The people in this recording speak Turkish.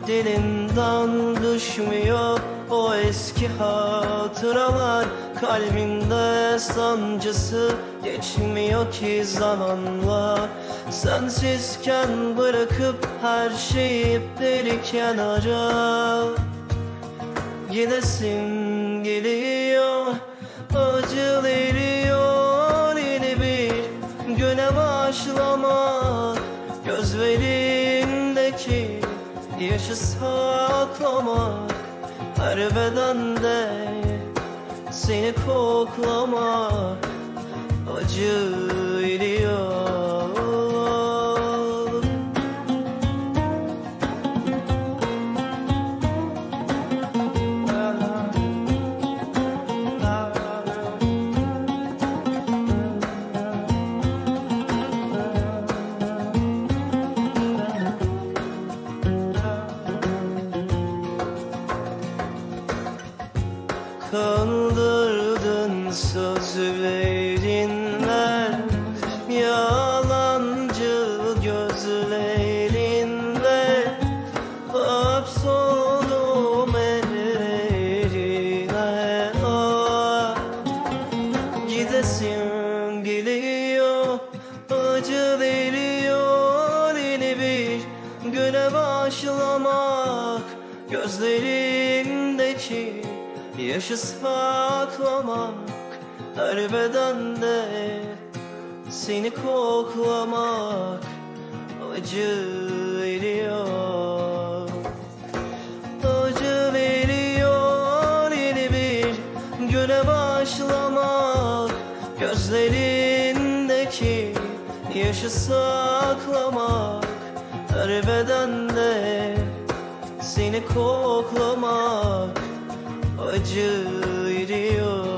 Dilinden düşmüyor o eski hatıralar, kalbinde sancısı geçmiyor ki zamanla. Sensizken bırakıp her şeyi bir kenara, gidesim geliyor, acı veriyor yeni bir güne başlamak. Gözlerindeki yaşı saklamak, her bedende seni koklamak acı veriyor. Kandırdın sözlerinle, yalancı gözlerinle, hapsoldum ellerine. Ah, gidesim geliyor, acı veriyor yeni bir güne başlamak. Gözlerindeki yaşı saklamak, her bedende seni koklamak acı veriyor. Acı veriyor yeni bir güne başlamak. Gözlerindeki yaşı saklamak, her bedende seni koklamak acı veriyor.